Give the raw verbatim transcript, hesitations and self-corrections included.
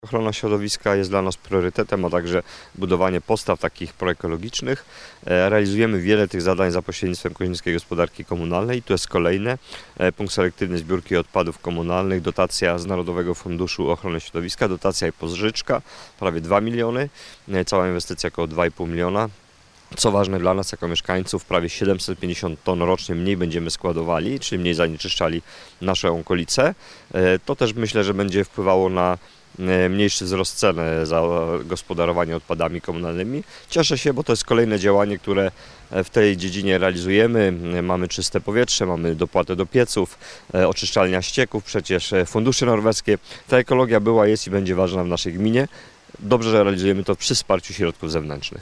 Ochrona środowiska jest dla nas priorytetem, a także budowanie podstaw takich proekologicznych. Realizujemy wiele tych zadań za pośrednictwem Koźmińskiej Gospodarki Komunalnej. Tu jest kolejne. Punkt selektywny zbiórki odpadów komunalnych, dotacja z Narodowego Funduszu Ochrony Środowiska, dotacja i pożyczka, prawie dwa miliony, cała inwestycja około dwa i pół miliona. Co ważne dla nas jako mieszkańców, prawie siedemset pięćdziesiąt ton rocznie mniej będziemy składowali, czyli mniej zanieczyszczali nasze okolice. To też myślę, że będzie wpływało na mniejszy wzrost ceny za gospodarowanie odpadami komunalnymi. Cieszę się, bo to jest kolejne działanie, które w tej dziedzinie realizujemy. Mamy czyste powietrze, mamy dopłatę do pieców, oczyszczalnia ścieków, przecież fundusze norweskie. Ta ekologia była, jest i będzie ważna w naszej gminie. Dobrze, że realizujemy to przy wsparciu środków zewnętrznych.